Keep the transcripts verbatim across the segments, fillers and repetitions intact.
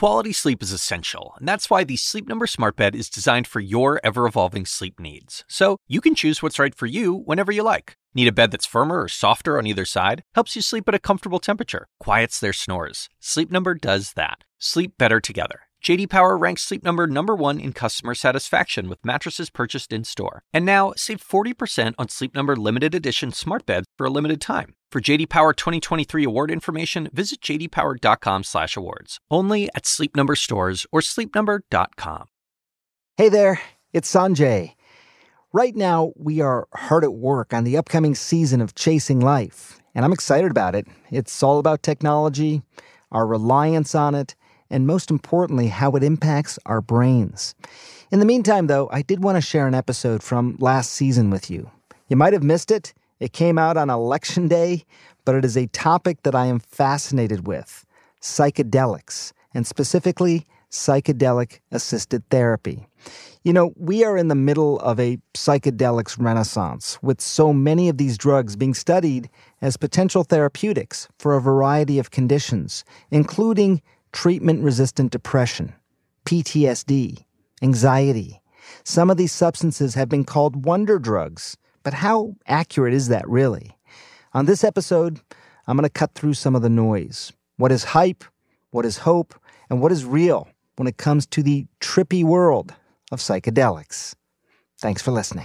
Quality sleep is essential, and that's why the Sleep Number Smart Bed is designed for your ever-evolving sleep needs. So you can choose what's right for you whenever you like. Need a bed that's firmer or softer on either side? Helps you sleep at a comfortable temperature. Quiets their snores. Sleep Number does that. Sleep better together. J D Power ranks Sleep Number number one in customer satisfaction with mattresses purchased in-store. And now, save forty percent on Sleep Number limited edition smart beds for a limited time. For J D Power twenty twenty-three award information, visit j d power dot com slash awards. Only at Sleep Number stores or sleep number dot com. Hey there, it's Sanjay. Right now, we are hard at work on the upcoming season of Chasing Life, and I'm excited about it. It's all about technology, our reliance on it, and most importantly, how it impacts our brains. In the meantime, though, I did want to share an episode from last season with you. You might have missed it. It came out on Election Day, but it is a topic that I am fascinated with, psychedelics, and specifically psychedelic-assisted therapy. You know, we are in the middle of a psychedelics renaissance, with so many of these drugs being studied as potential therapeutics for a variety of conditions, including treatment-resistant depression, P T S D, anxiety. Some of these substances have been called wonder drugs, but how accurate is that really? On this episode, I'm going to cut through some of the noise. What is hype? What is hope? And what is real when it comes to the trippy world of psychedelics? Thanks for listening.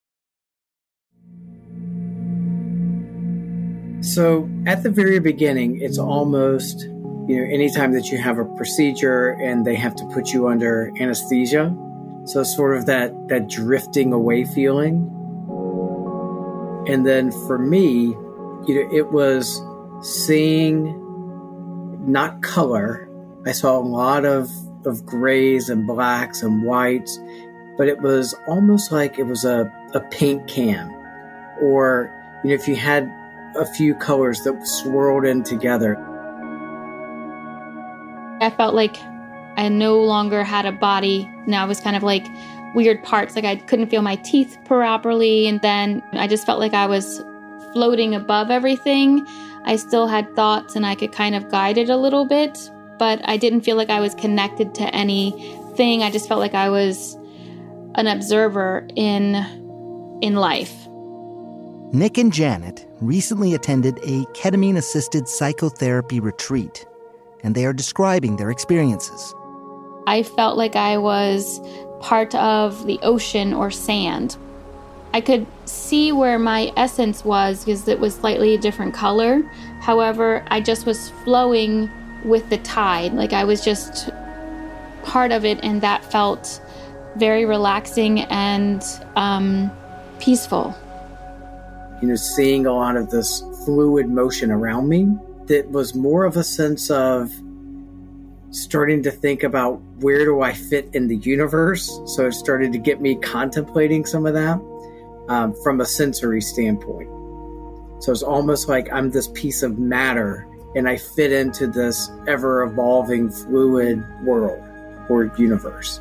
So at the very beginning, it's almost, you know, anytime that you have a procedure and they have to put you under anesthesia. So sort of that, that drifting away feeling. And then for me, you know, it was seeing not color. I saw a lot of, of grays and blacks and whites, but it was almost like it was a, a paint can. Or, you know, if you had a few colors that swirled in together. I felt like I no longer had a body. Now I was kind of like weird parts, like I couldn't feel my teeth properly. And then I just felt like I was floating above everything. I still had thoughts and I could kind of guide it a little bit, but I didn't feel like I was connected to anything. I just felt like I was an observer in, in life. Nick and Janet recently attended a ketamine-assisted psychotherapy retreat, and they are describing their experiences. I felt like I was part of the ocean or sand. I could see where my essence was because it was slightly a different color. However, I just was flowing with the tide. Like I was just part of it, and that felt very relaxing and um, peaceful. You know, seeing a lot of this fluid motion around me, that was more of a sense of starting to think about where do I fit in the universe. So it started to get me contemplating some of that um, from a sensory standpoint. So it's almost like I'm this piece of matter and I fit into this ever-evolving fluid world or universe.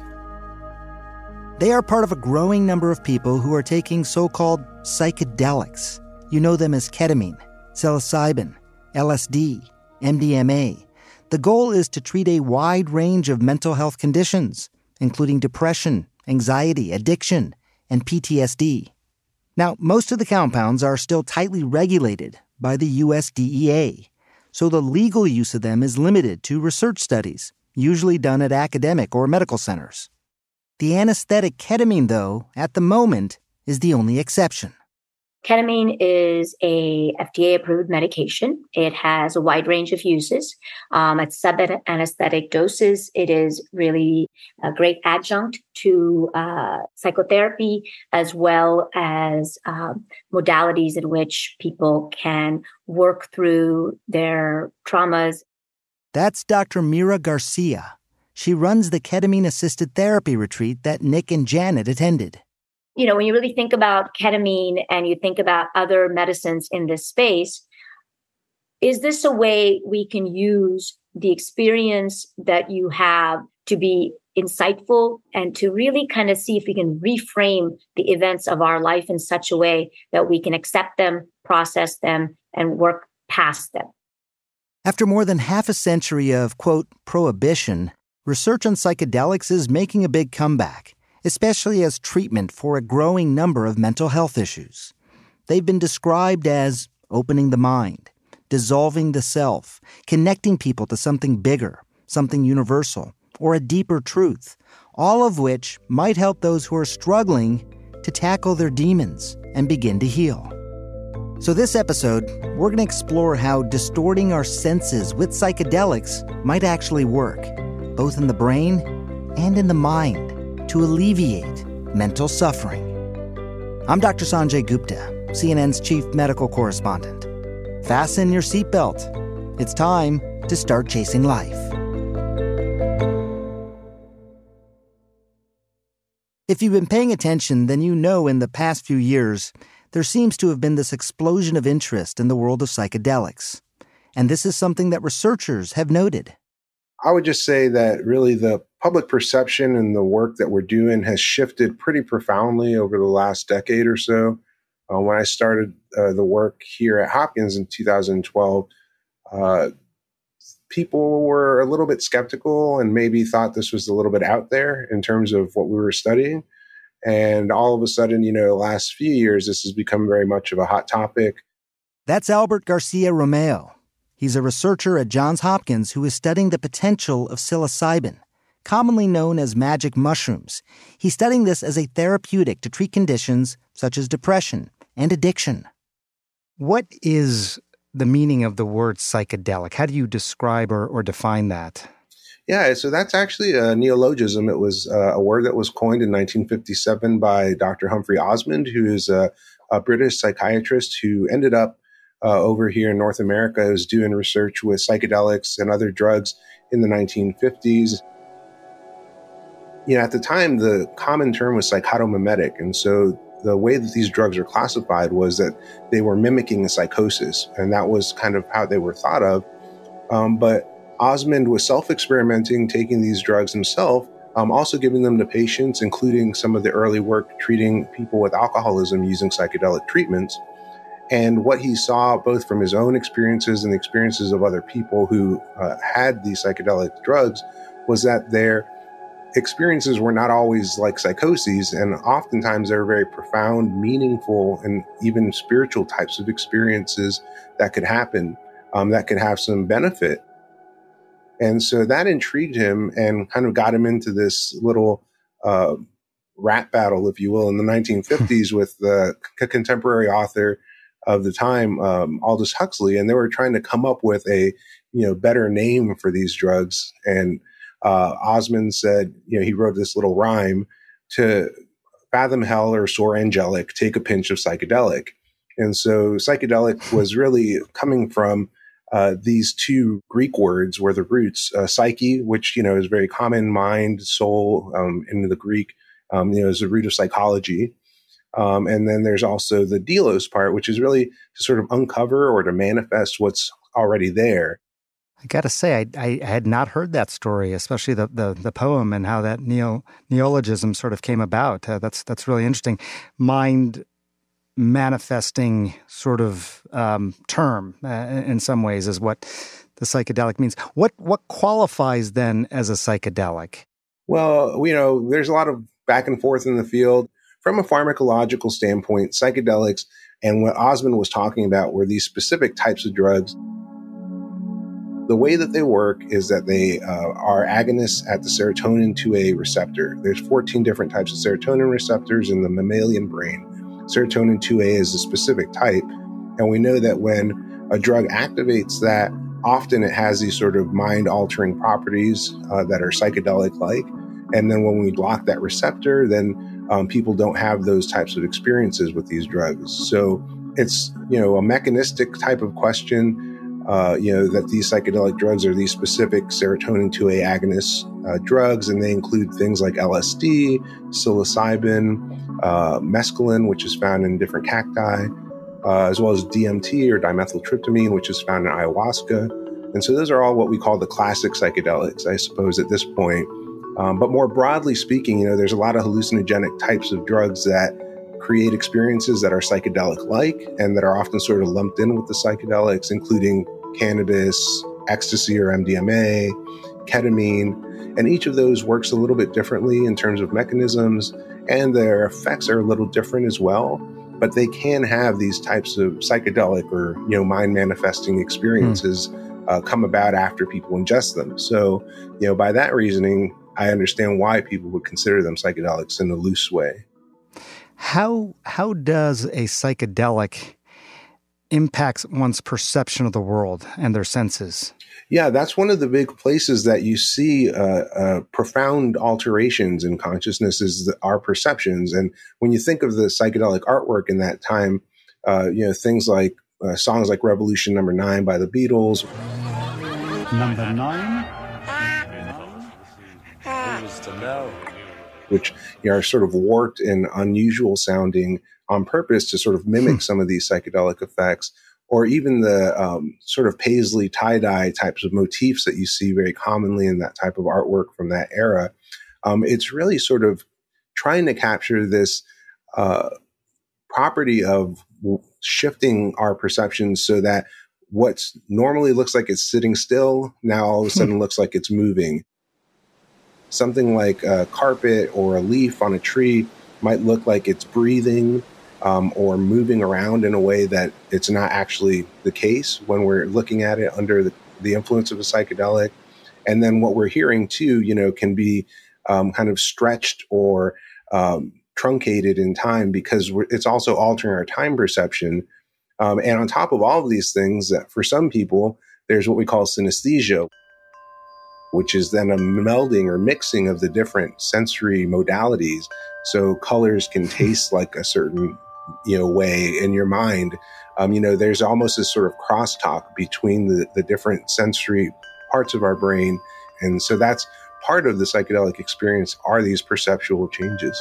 They are part of a growing number of people who are taking so-called psychedelics. You know them as ketamine, psilocybin, L S D, M D M A. The goal is to treat a wide range of mental health conditions, including depression, anxiety, addiction, and P T S D. Now, most of the compounds are still tightly regulated by the U S D E A, so the legal use of them is limited to research studies, usually done at academic or medical centers. The anesthetic ketamine, though, at the moment, is the only exception. Ketamine is a F D A-approved medication. It has a wide range of uses. Um, at sub-anesthetic doses, it is really a great adjunct to uh, psychotherapy, as well as um, modalities in which people can work through their traumas. That's Doctor Mira Garcia. She runs the ketamine-assisted therapy retreat that Nick and Janet attended. You know, when you really think about ketamine and you think about other medicines in this space, is this a way we can use the experience that you have to be insightful and to really kind of see if we can reframe the events of our life in such a way that we can accept them, process them, and work past them? After more than half a century of, quote, prohibition, research on psychedelics is making a big comeback, especially as treatment for a growing number of mental health issues. They've been described as opening the mind, dissolving the self, connecting people to something bigger, something universal, or a deeper truth, all of which might help those who are struggling to tackle their demons and begin to heal. So this episode, we're going to explore how distorting our senses with psychedelics might actually work, both in the brain and in the mind, to alleviate mental suffering. I'm Doctor Sanjay Gupta, C N N's chief medical correspondent. Fasten your seatbelt. It's time to start chasing life. If you've been paying attention, then you know in the past few years, there seems to have been this explosion of interest in the world of psychedelics. And this is something that researchers have noted. I would just say that really the public perception and the work that we're doing has shifted pretty profoundly over the last decade or so. Uh, when I started uh, the work here at Hopkins in two thousand twelve, uh, people were a little bit skeptical and maybe thought this was a little bit out there in terms of what we were studying. And all of a sudden, you know, the last few years, this has become very much of a hot topic. That's Albert Garcia Romeo. He's a researcher at Johns Hopkins who is studying the potential of psilocybin, commonly known as magic mushrooms. He's studying this as a therapeutic to treat conditions such as depression and addiction. What is the meaning of the word psychedelic? How do you describe or, or define that? Yeah, so that's actually a neologism. It was uh, a word that was coined in nineteen fifty-seven by Doctor Humphrey Osmond, who is a, a British psychiatrist who ended up uh, over here in North America, was doing research with psychedelics and other drugs in the nineteen fifties. You know, at the time, the common term was psychotomimetic. And so the way that these drugs are classified was that they were mimicking a psychosis. And that was kind of how they were thought of. Um, but Osmond was self-experimenting, taking these drugs himself, um, also giving them to patients, including some of the early work treating people with alcoholism using psychedelic treatments. And what he saw, both from his own experiences and the experiences of other people who uh, had these psychedelic drugs, was that their experiences were not always like psychoses, and oftentimes they were very profound, meaningful, and even spiritual types of experiences that could happen, um, that could have some benefit. And so that intrigued him and kind of got him into this little uh, rap battle, if you will, in the nineteen fifties with the c- contemporary author of the time, um, Aldous Huxley. And they were trying to come up with a, you know, better name for these drugs. And uh, Osmond said, you know, he wrote this little rhyme to fathom hell or soar angelic, take a pinch of psychedelic. And so psychedelic was really coming from Uh, these two Greek words were the roots, uh, psyche, which, you know, is very common, mind, soul, um, in the Greek, um, you know, is the root of psychology. Um, and then there's also the delos part, which is really to sort of uncover or to manifest what's already there. I got to say, I, I had not heard that story, especially the the, the poem and how that neo, neologism sort of came about. Uh, that's that's really interesting. Mind manifesting sort of um, term uh, in some ways is what the psychedelic means. What what qualifies then as a psychedelic? Well, you know, there's a lot of back and forth in the field. From a pharmacological standpoint, psychedelics and what Osmond was talking about were these specific types of drugs. The way that they work is that they uh, are agonists at the serotonin two A receptor. There's fourteen different types of serotonin receptors in the mammalian brain. Serotonin two A is a specific type, and we know that when a drug activates that, often it has these sort of mind-altering properties uh, that are psychedelic-like. And then when we block that receptor, then um, people don't have those types of experiences with these drugs. So it's, you know, a mechanistic type of question, uh, you know, that these psychedelic drugs are these specific serotonin two A agonist uh, drugs, and they include things like L S D, psilocybin, Uh, mescaline, which is found in different cacti, uh, as well as D M T or dimethyltryptamine, which is found in ayahuasca. And so those are all what we call the classic psychedelics, I suppose, at this point. Um, but more broadly speaking, you know, there's a lot of hallucinogenic types of drugs that create experiences that are psychedelic-like and that are often sort of lumped in with the psychedelics, including cannabis, ecstasy or M D M A, ketamine. And each of those works a little bit differently in terms of mechanisms, and their effects are a little different as well. But they can have these types of psychedelic or, you know, mind manifesting experiences mm. uh, come about after people ingest them. So, you know, by that reasoning, I understand why people would consider them psychedelics in a loose way. How how does a psychedelic impact one's perception of the world and their senses? Yeah, that's one of the big places that you see uh, uh, profound alterations in consciousness is the, our perceptions. And when you think of the psychedelic artwork in that time, uh, you know, things like uh, songs like Revolution Number Nine by the Beatles. Number nine? Who is to know? Which, you know, are sort of warped and unusual sounding on purpose to sort of mimic some of these psychedelic effects. Or even the um, sort of paisley tie-dye types of motifs that you see very commonly in that type of artwork from that era. Um, it's really sort of trying to capture this uh, property of shifting our perceptions so that what normally looks like it's sitting still now all of a sudden looks like it's moving. Something like a carpet or a leaf on a tree might look like it's breathing Um, or moving around in a way that it's not actually the case when we're looking at it under the, the influence of a psychedelic. And then what we're hearing too, you know, can be um, kind of stretched or um, truncated in time because we're, it's also altering our time perception. Um, and on top of all of these things, that for some people, there's what we call synesthesia, which is then a melding or mixing of the different sensory modalities. So colors can taste like a certain you know, way in your mind. Um, you know, there's almost this sort of crosstalk between the, the different sensory parts of our brain. And so that's part of the psychedelic experience are these perceptual changes.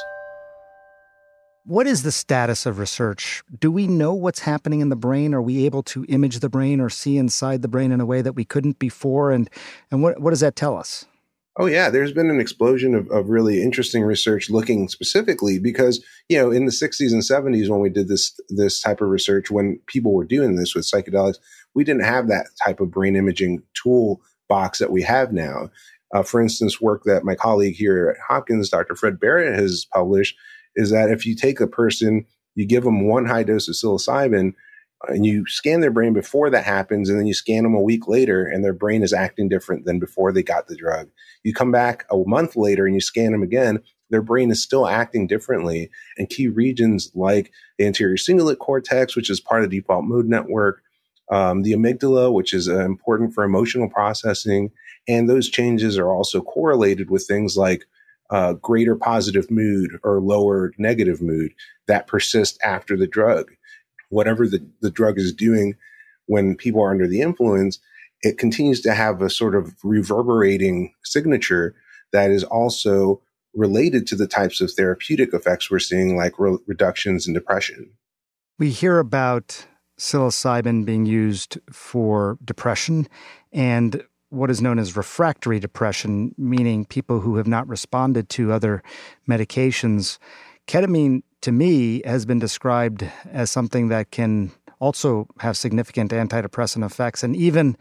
What is the status of research? Do we know what's happening in the brain? Are we able to image the brain or see inside the brain in a way that we couldn't before? And, and what, what does that tell us? Oh, yeah, there's been an explosion of, of really interesting research looking specifically because, you know, in the sixties and seventies, when we did this this type of research, when people were doing this with psychedelics, we didn't have that type of brain imaging tool box that we have now. Uh, for instance, work that my colleague here at Hopkins, Doctor Fred Barrett, has published is that if you take a person, you give them one high dose of psilocybin, and you scan their brain before that happens, and then you scan them a week later, and their brain is acting different than before they got the drug. You come back a month later and you scan them again, their brain is still acting differently. And key regions like the anterior cingulate cortex, which is part of the default mode network, um, the amygdala, which is uh, important for emotional processing, and those changes are also correlated with things like uh, greater positive mood or lower negative mood that persist after the drug. Whatever the, the drug is doing when people are under the influence, it continues to have a sort of reverberating signature that is also related to the types of therapeutic effects we're seeing, like re- reductions in depression. We hear about psilocybin being used for depression and what is known as refractory depression, meaning people who have not responded to other medications. Ketamine, to me, has been described as something that can also have significant antidepressant effects, and even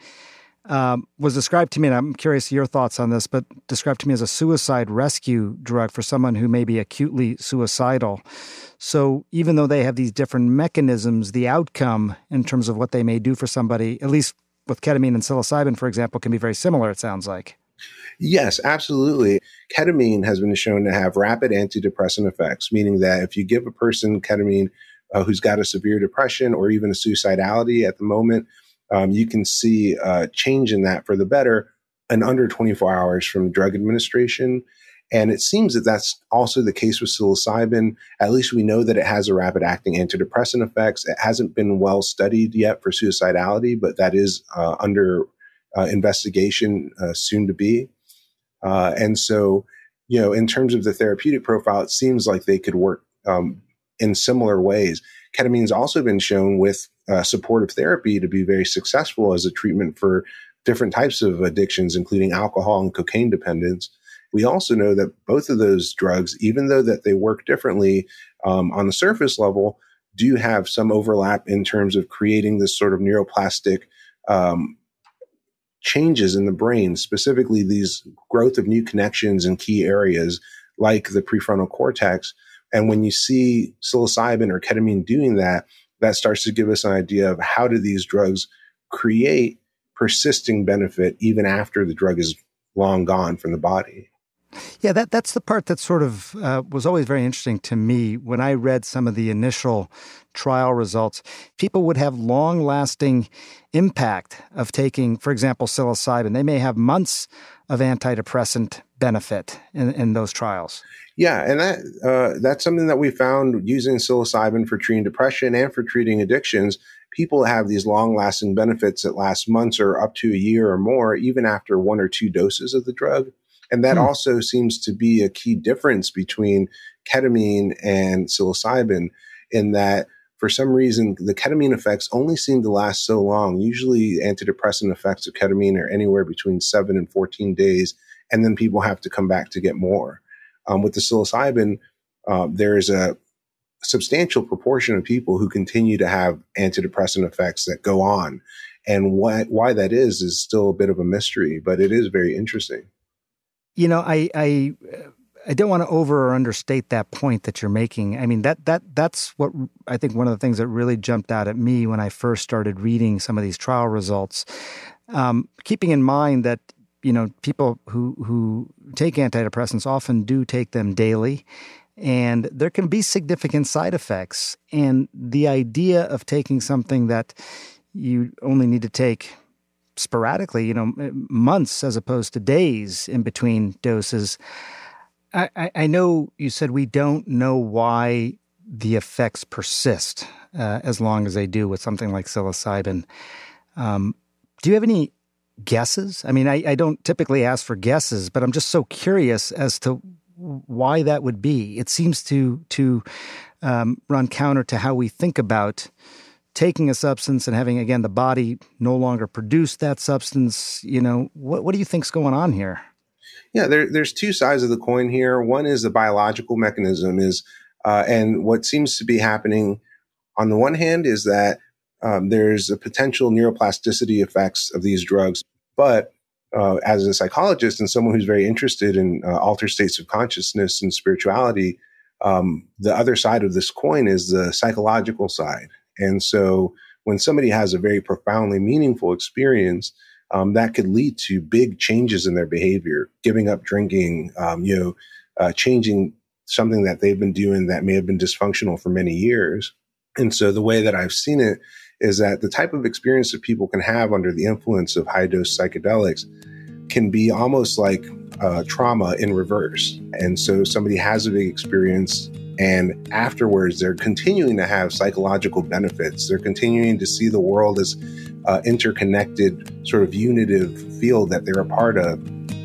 um, was described to me, and I'm curious your thoughts on this, but described to me as a suicide rescue drug for someone who may be acutely suicidal. So even though they have these different mechanisms, the outcome in terms of what they may do for somebody, at least with ketamine and psilocybin, for example, can be very similar, it sounds like. Yes, absolutely. Ketamine has been shown to have rapid antidepressant effects, meaning that if you give a person ketamine uh, who's got a severe depression or even a suicidality at the moment, um, you can see a change in that for the better in under twenty-four hours from drug administration. And it seems that that's also the case with psilocybin. At least we know that it has a rapid acting antidepressant effects. It hasn't been well studied yet for suicidality, but that is uh, under uh, investigation uh, soon to be. Uh, and so, you know, in terms of the therapeutic profile, it seems like they could work um, in similar ways. Ketamine's also been shown with uh, supportive therapy to be very successful as a treatment for different types of addictions, including alcohol and cocaine dependence. We also know that both of those drugs, even though that they work differently um, on the surface level, do have some overlap in terms of creating this sort of neuroplastic um, changes in the brain, specifically these growth of new connections in key areas like the prefrontal cortex. And when you see psilocybin or ketamine doing that, that starts to give us an idea of how do these drugs create persisting benefit even after the drug is long gone from the body. Yeah, that that's the part that sort of uh, was always very interesting to me when I read some of the initial trial results. People would have long-lasting impact of taking, for example, psilocybin. They may have months of antidepressant benefit in, in those trials. Yeah, and that uh, that's something that we found using psilocybin for treating depression and for treating addictions. People have these long-lasting benefits that last months or up to a year or more, even after one or two doses of the drug. And that hmm. also seems to be a key difference between ketamine and psilocybin, in that for some reason, the ketamine effects only seem to last so long. Usually antidepressant effects of ketamine are anywhere between seven and fourteen days, and then people have to come back to get more. Um, with the psilocybin, uh, there is a substantial proportion of people who continue to have antidepressant effects that go on. And why, why that is, is still a bit of a mystery, but it is very interesting. You know, I, I, I don't want to over or understate that point that you're making. I mean, that, that, that's what I think one of the things that really jumped out at me when I first started reading some of these trial results, um, keeping in mind that, you know, people who, who take antidepressants often do take them daily, and there can be significant side effects. And the idea of taking something that you only need to take sporadically, you know, months as opposed to days in between doses. I, I, I know you said we don't know why the effects persist uh, as long as they do with something like psilocybin. Um, do you have any guesses? I mean, I, I don't typically ask for guesses, but I'm just so curious as to why that would be. It seems to to um, run counter to how we think about taking a substance and having, again, the body no longer produce that substance. You know, what what do you think's going on here? Yeah, there, there's two sides of the coin here. One is the biological mechanism is, uh, and what seems to be happening on the one hand is that um, there's a potential neuroplasticity effects of these drugs. But uh, as a psychologist and someone who's very interested in uh, altered states of consciousness and spirituality, um, the other side of this coin is the psychological side. And so when somebody has a very profoundly meaningful experience, um, that could lead to big changes in their behavior, giving up drinking, um, you know, uh, changing something that they've been doing that may have been dysfunctional for many years. And so the way that I've seen it is that the type of experience that people can have under the influence of high dose psychedelics can be almost like uh, trauma in reverse. And so somebody has a big experience, and afterwards, they're continuing to have psychological benefits. They're continuing to see the world as uh, interconnected, sort of unitive field that they're a part of.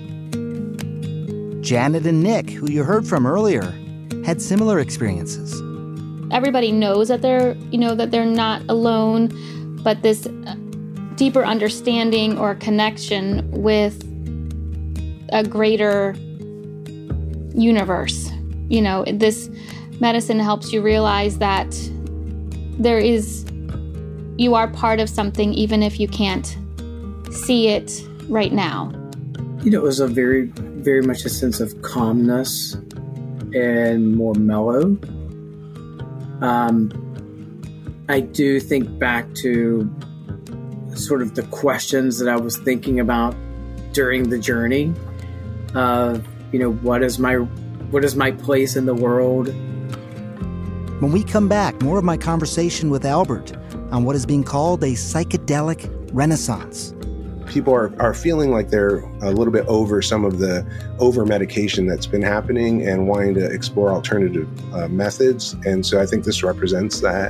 Janet and Nick, who you heard from earlier, had similar experiences. Everybody knows that they're, you know, that they're not alone, but this deeper understanding or connection with a greater universe. You know, this medicine helps you realize that there is, you are part of something, even if you can't see it right now. You know, it was a very, very much a sense of calmness and more mellow. Um, I do think back to sort of the questions that I was thinking about during the journey of, you know, what is my what is my place in the world? When we come back, more of my conversation with Albert on what is being called a psychedelic renaissance. People are, are feeling like they're a little bit over some of the over-medication that's been happening and wanting to explore alternative uh, methods. And so I think this represents that.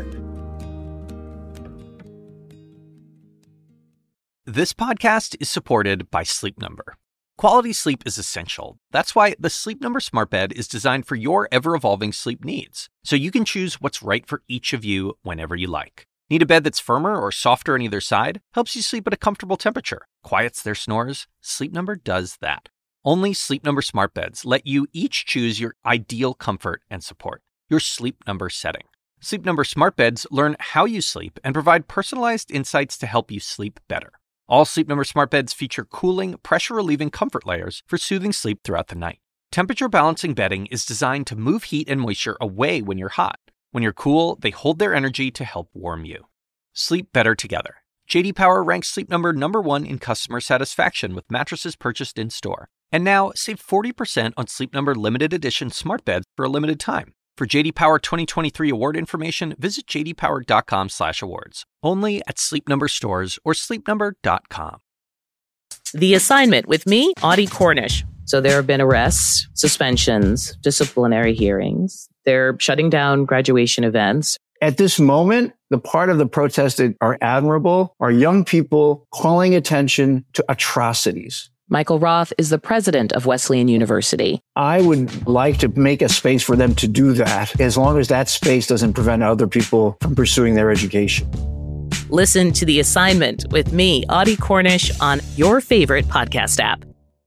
This podcast is supported by Sleep Number. Quality sleep is essential. That's why the Sleep Number Smart Bed is designed for your ever-evolving sleep needs, so you can choose what's right for each of you whenever you like. Need a bed that's firmer or softer on either side? Helps you sleep at a comfortable temperature. Quiets their snores? Sleep Number does that. Only Sleep Number Smart Beds let you each choose your ideal comfort and support, your Sleep Number setting. Sleep Number Smart Beds learn how you sleep and provide personalized insights to help you sleep better. All Sleep Number smart beds feature cooling, pressure-relieving comfort layers for soothing sleep throughout the night. Temperature-balancing bedding is designed to move heat and moisture away when you're hot. When you're cool, they hold their energy to help warm you. Sleep better together. J D Power ranks Sleep Number number one in customer satisfaction with mattresses purchased in-store. And now, save forty percent on Sleep Number limited edition smart beds for a limited time. For J D Power twenty twenty-three award information, visit j d power dot com slash awards. Only at Sleep Number stores or sleep number dot com. The Assignment with me, Audie Cornish. So there have been arrests, suspensions, disciplinary hearings. They're shutting down graduation events. At this moment, the part of the protest that are admirable are young people calling attention to atrocities. Michael Roth is the president of Wesleyan University. I would like to make a space for them to do that, as long as that space doesn't prevent other people from pursuing their education. Listen to The Assignment with me, Audie Cornish, on your favorite podcast app.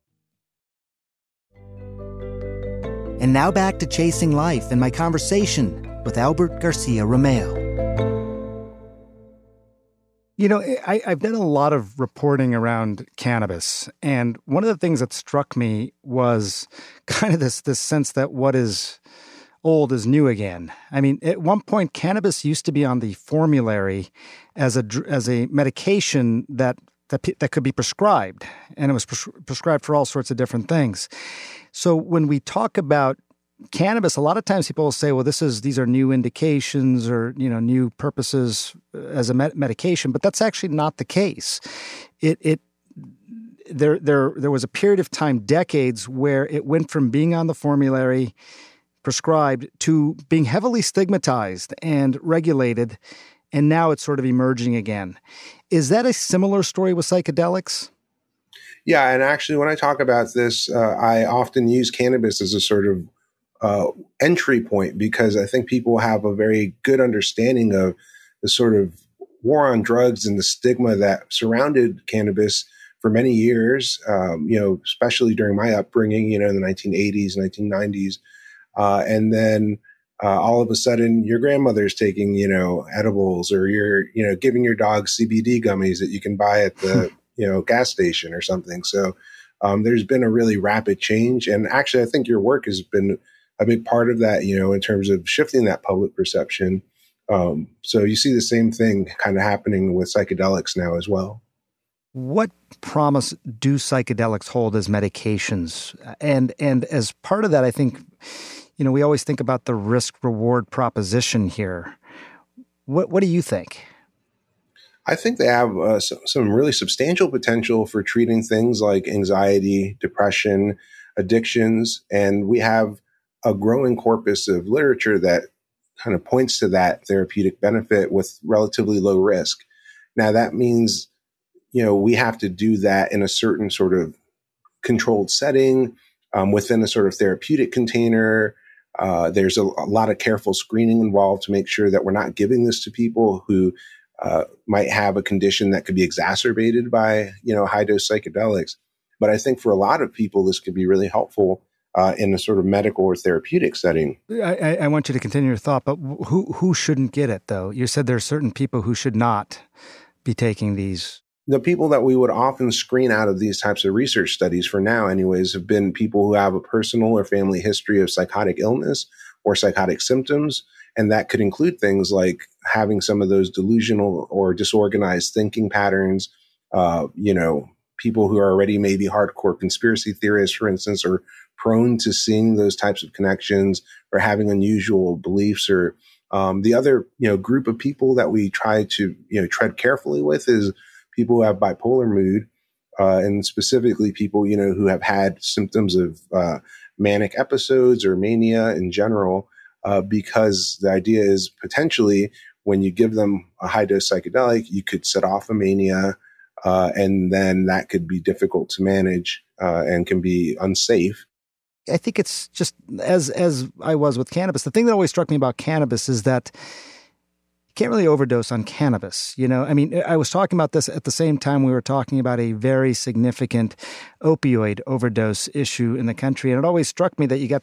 And now back to Chasing Life and my conversation with Albert Garcia Romeo. You know, I, I've done a lot of reporting around cannabis, and one of the things that struck me was kind of this this sense that what is old is new again. I mean, at one point, cannabis used to be on the formulary as a as a medication that that that could be prescribed, and it was pres- prescribed for all sorts of different things. So when we talk about cannabis, a lot of times people will say, well, this is these are new indications or, you know, new purposes as a med- medication, but that's actually not the case. It it there there there was a period of time, decades, where it went from being on the formulary, prescribed, to being heavily stigmatized and regulated, and now it's sort of emerging again. Is that a similar story with psychedelics? Yeah, and actually, when I talk about this, uh, I often use cannabis as a sort of Uh, entry point, because I think people have a very good understanding of the sort of war on drugs and the stigma that surrounded cannabis for many years, um, you know, especially during my upbringing, you know, in the nineteen eighties, nineteen nineties. Uh, and then uh, all of a sudden your grandmother's taking, you know, edibles, or you're, you know, giving your dog C B D gummies that you can buy at the, you know, gas station or something. So um, there's been a really rapid change. And actually, I think your work has been a big part of that, you know, in terms of shifting that public perception. Um, so you see the same thing kind of happening with psychedelics now as well. What promise do psychedelics hold as medications? And and as part of that, I think, you know, we always think about the risk-reward proposition here. What what do you think? I think they have uh, some, some really substantial potential for treating things like anxiety, depression, addictions, and we have a growing corpus of literature that kind of points to that therapeutic benefit with relatively low risk. Now, that means, you know, we have to do that in a certain sort of controlled setting, um, within a sort of therapeutic container. Uh, there's a, a lot of careful screening involved to make sure that we're not giving this to people who uh, might have a condition that could be exacerbated by, you know, high dose psychedelics. But I think for a lot of people, this could be really helpful Uh, in a sort of medical or therapeutic setting. I, I want you to continue your thought, but who who shouldn't get it, though? You said there are certain people who should not be taking these. The people that we would often screen out of these types of research studies, for now anyways, have been people who have a personal or family history of psychotic illness or psychotic symptoms. And that could include things like having some of those delusional or disorganized thinking patterns, uh, you know, people who are already maybe hardcore conspiracy theorists, for instance, or prone to seeing those types of connections, or having unusual beliefs. Or um, the other, you know, group of people that we try to, you know, tread carefully with is people who have bipolar mood, uh, and specifically people, you know, who have had symptoms of uh, manic episodes or mania in general, uh, because the idea is potentially when you give them a high dose psychedelic, you could set off a mania, uh, and then that could be difficult to manage uh, and can be unsafe. I think it's just as as I was with cannabis. The thing that always struck me about cannabis is that you can't really overdose on cannabis. You know, I mean, I was talking about this at the same time we were talking about a very significant opioid overdose issue in the country. And it always struck me that you got these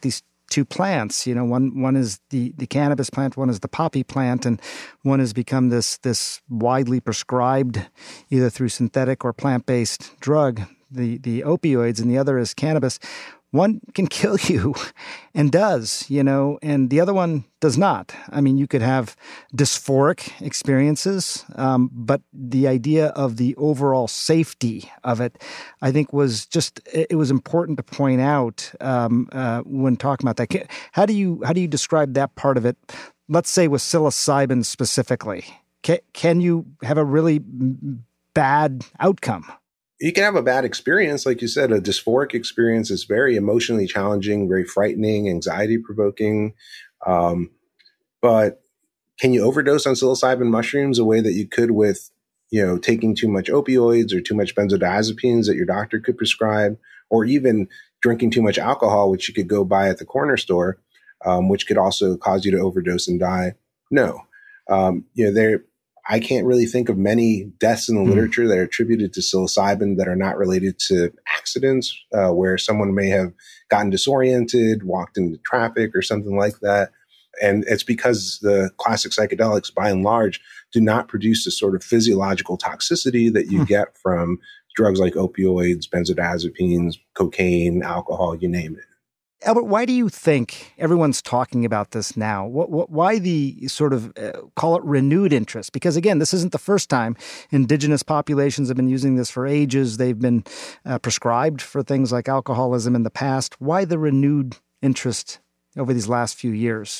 two plants. You know, one one is the, the cannabis plant, one is the poppy plant, and one has become this this widely prescribed, either through synthetic or plant-based drug, the the opioids, and the other is cannabis. One can kill you and does, you know, and the other one does not. I mean, you could have dysphoric experiences, um, but the idea of the overall safety of it, I think, was just, it was important to point out um, uh, when talking about that. How do you, how do you describe that part of it? Let's say with psilocybin specifically. Can, can you have a really bad outcome? You can have a bad experience. Like you said, a dysphoric experience is very emotionally challenging, very frightening, anxiety provoking. Um, but can you overdose on psilocybin mushrooms the way that you could with, you know, taking too much opioids or too much benzodiazepines that your doctor could prescribe, or even drinking too much alcohol, which you could go buy at the corner store, um, which could also cause you to overdose and die? No. Um, you know, there, I can't really think of many deaths in the mm. literature that are attributed to psilocybin that are not related to accidents, uh, where someone may have gotten disoriented, walked into traffic or something like that. And it's because the classic psychedelics, by and large, do not produce the sort of physiological toxicity that you mm. get from drugs like opioids, benzodiazepines, cocaine, alcohol, you name it. Albert, why do you think everyone's talking about this now? What, what, why the sort of, uh, call it renewed interest? Because again, this isn't the first time. Indigenous populations have been using this for ages. They've been uh, prescribed for things like alcoholism in the past. Why the renewed interest over these last few years?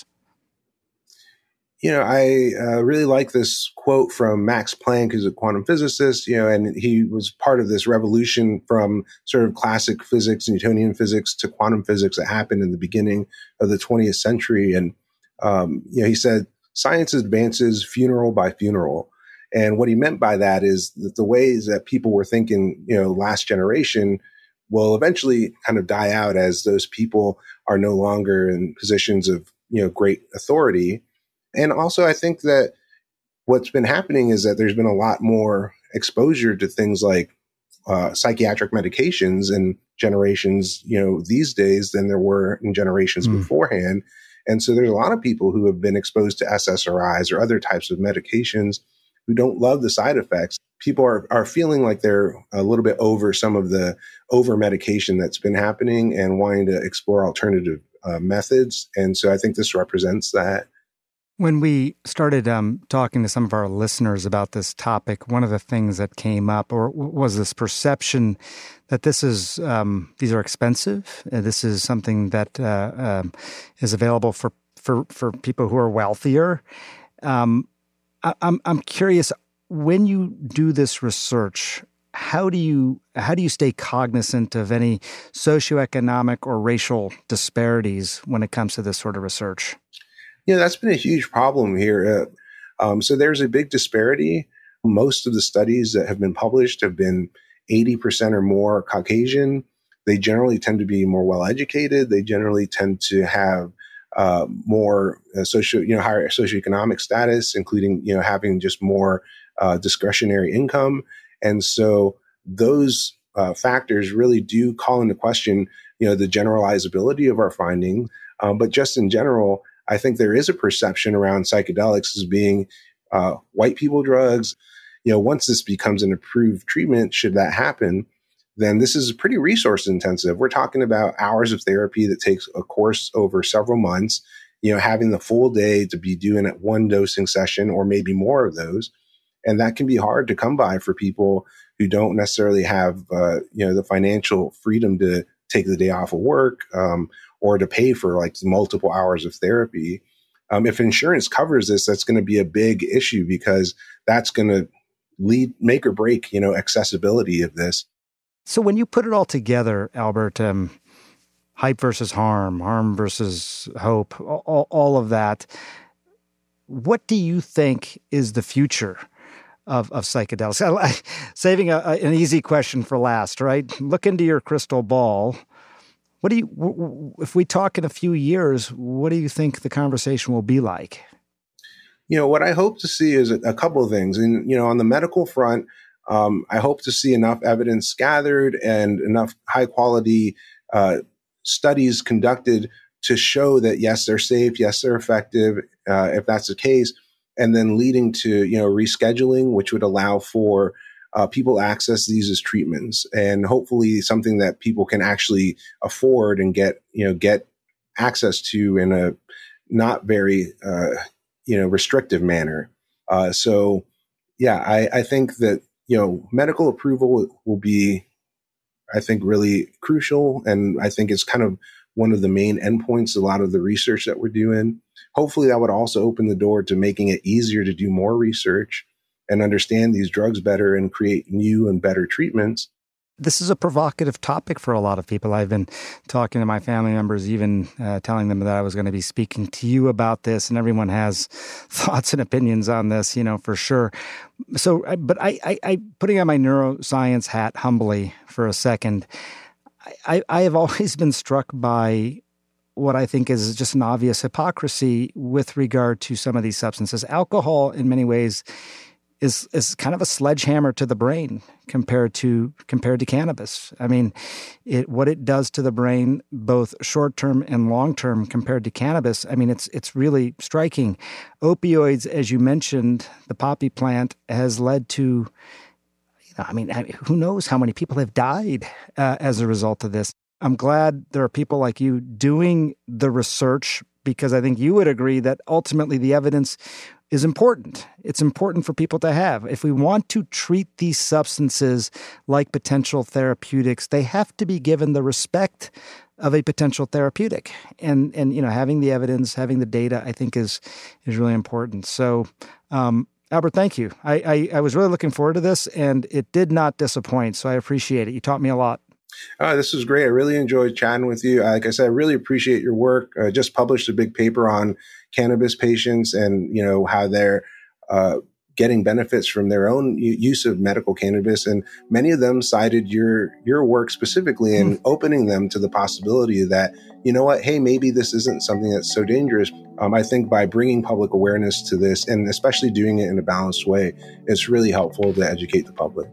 You know, I uh, really like this quote from Max Planck, who's a quantum physicist, you know, and he was part of this revolution from sort of classic physics, Newtonian physics, to quantum physics that happened in the beginning of the twentieth century. And, um, you know, he said, science advances funeral by funeral. And what he meant by that is that the ways that people were thinking, you know, last generation will eventually kind of die out as those people are no longer in positions of, you know, great authority. And also, I think that what's been happening is that there's been a lot more exposure to things like uh, psychiatric medications in generations, you know, these days than there were in generations mm. beforehand. And so there's a lot of people who have been exposed to S S R Is or other types of medications who don't love the side effects. People are, are feeling like they're a little bit over some of the over medication that's been happening and wanting to explore alternative uh, methods. And so I think this represents that. When we started um, talking to some of our listeners about this topic, one of the things that came up or was this perception that this is um, these are expensive. Uh, this is something that uh, um, is available for, for, for people who are wealthier. Um, I, I'm I'm curious, when you do this research, how do you how do you stay cognizant of any socioeconomic or racial disparities when it comes to this sort of research? Yeah, that's been a huge problem here. Uh, um, so there's a big disparity. Most of the studies that have been published have been eighty percent or more Caucasian. They generally tend to be more well-educated. They generally tend to have uh, more uh, socio, you know, higher socioeconomic status, including, you know, having just more uh, discretionary income. And so those uh, factors really do call into question, you know, the generalizability of our findings. Um, but just in general, I think there is a perception around psychedelics as being uh, white people drugs. You know, once this becomes an approved treatment, should that happen, then this is pretty resource intensive. We're talking about hours of therapy that takes a course over several months, you know, having the full day to be doing at one dosing session or maybe more of those. And that can be hard to come by for people who don't necessarily have, uh, you know, the financial freedom to take the day off of work, um, or to pay for like multiple hours of therapy. Um, if insurance covers this, that's going to be a big issue because that's going to lead, make or break, you know, accessibility of this. So when you put it all together, Albert, um, hype versus harm, harm versus hope, all, all of that, what do you think is the future of, of psychedelics? Saving a, an easy question for last, right? Look into your crystal ball. What do you, if we talk in a few years, what do you think the conversation will be like? You know, what I hope to see is a, a couple of things. And, you know, on the medical front, um, I hope to see enough evidence gathered and enough high quality uh, studies conducted to show that, yes, they're safe, yes, they're effective, uh, if that's the case, and then leading to, you know, rescheduling, which would allow for uh, people access these as treatments, and hopefully something that people can actually afford and get, you know, get access to in a not very, uh, you know, restrictive manner. Uh, so, yeah, I, I think that, you know, medical approval will, will be, I think, really crucial. And I think it's kind of one of the main endpoints, a lot of the research that we're doing. Hopefully that would also open the door to making it easier to do more research and understand these drugs better and create new and better treatments. This is a provocative topic for a lot of people. I've been talking to my family members, even uh, telling them that I was going to be speaking to you about this, and everyone has thoughts and opinions on this, you know, for sure. So, but I, I, I putting on my neuroscience hat humbly for a second, I, I have always been struck by what I think is just an obvious hypocrisy with regard to some of these substances. Alcohol, in many ways, is is kind of a sledgehammer to the brain compared to compared to cannabis. I mean, it what it does to the brain, both short term and long term, compared to cannabis. I mean, it's it's really striking. Opioids, as you mentioned, the poppy plant has led to, you know, I mean, who knows how many people have died uh, as a result of this. I'm glad there are people like you doing the research, because I think you would agree that ultimately the evidence is important. It's important for people to have. If we want to treat these substances like potential therapeutics, they have to be given the respect of a potential therapeutic. And, and you know, having the evidence, having the data, I think is is really important. So, um, Albert, thank you. I, I, I was really looking forward to this, and it did not disappoint, so I appreciate it. You taught me a lot. Oh, this was great. I really enjoyed chatting with you. Like I said, I really appreciate your work. I just published a big paper on cannabis patients and, you know, how they're uh, getting benefits from their own use of medical cannabis. And many of them cited your your work specifically and mm. opening them to the possibility that, you know what, hey, maybe this isn't something that's so dangerous. Um, I think by bringing public awareness to this, and especially doing it in a balanced way, it's really helpful to educate the public.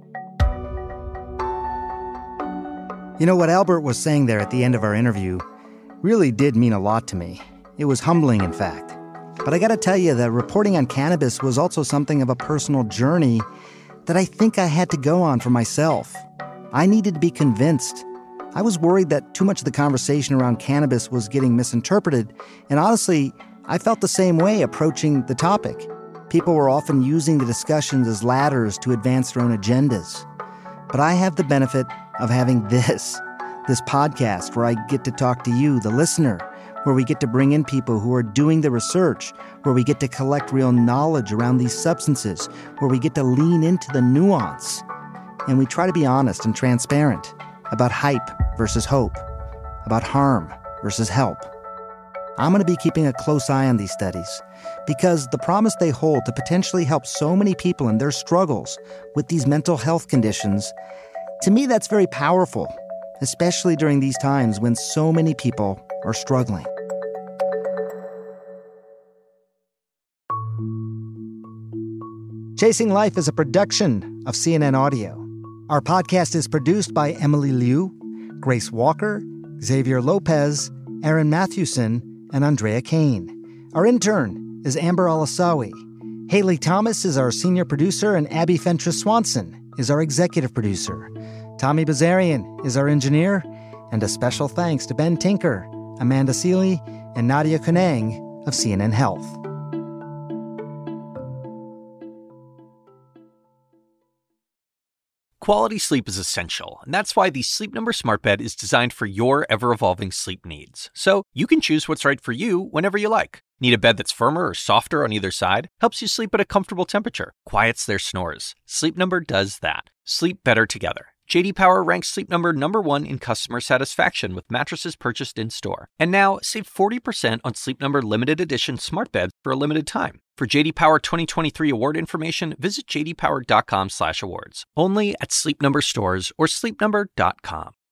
You know, what Albert was saying there at the end of our interview really did mean a lot to me. It was humbling, in fact. But I got to tell you that reporting on cannabis was also something of a personal journey that I think I had to go on for myself. I needed to be convinced. I was worried that too much of the conversation around cannabis was getting misinterpreted, and honestly, I felt the same way approaching the topic. People were often using the discussions as ladders to advance their own agendas. But I have the benefit of having this, this podcast where I get to talk to you, the listener, where we get to bring in people who are doing the research, where we get to collect real knowledge around these substances, where we get to lean into the nuance. And we try to be honest and transparent about hype versus hope, about harm versus help. I'm going to be keeping a close eye on these studies because the promise they hold to potentially help so many people in their struggles with these mental health conditions, to me, that's very powerful, especially during these times when so many people are struggling. Chasing Life is a production of C N N Audio. Our podcast is produced by Emily Liu, Grace Walker, Xavier Lopez, Aaron Mathewson, and Andrea Kane. Our intern is Amber Alasawi. Haley Thomas is our senior producer, and Abby Fentress Swanson is our executive producer. Tommy Bazarian is our engineer, and a special thanks to Ben Tinker, Amanda Seeley, and Nadia Konang of C N N Health. Quality sleep is essential, and that's why the Sleep Number Smart Bed is designed for your ever-evolving sleep needs. So you can choose what's right for you whenever you like. Need a bed that's firmer or softer on either side? Helps you sleep at a comfortable temperature. Quiets their snores. Sleep Number does that. Sleep better together. J D Power ranks Sleep Number number one in customer satisfaction with mattresses purchased in-store. And now, save forty percent on Sleep Number limited edition smart beds for a limited time. For J D Power twenty twenty-three award information, visit j d power dot com slash awards. Only at Sleep Number stores or sleep number dot com.